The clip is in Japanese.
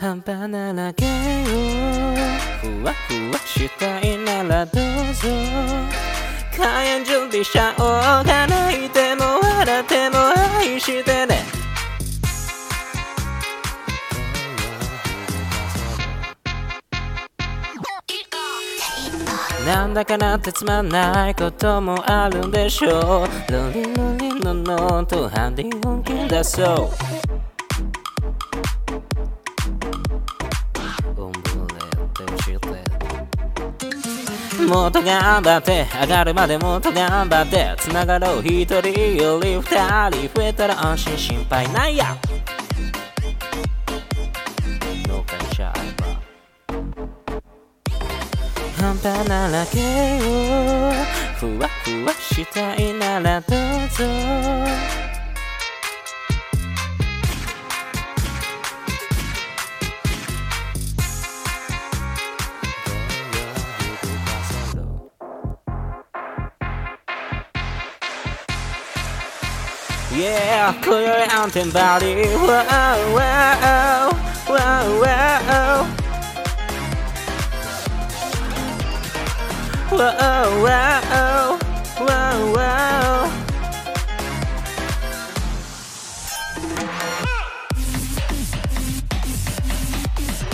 半端なだけをふわふわしたいならどうぞ開演準備しちゃおうか泣いても笑っても愛してねなんだかなってつまんないこともあるんでしょうロリロリのノートハンディ本気出そうもっと頑張って上がるまでもっと頑張って繋がろう一人より二人増えたら安心心配ないやの会社半端なだけをふわふわしたいならどうぞYeah, 今宵アンテンバリー Wow, wow, wow, wow Wow, wow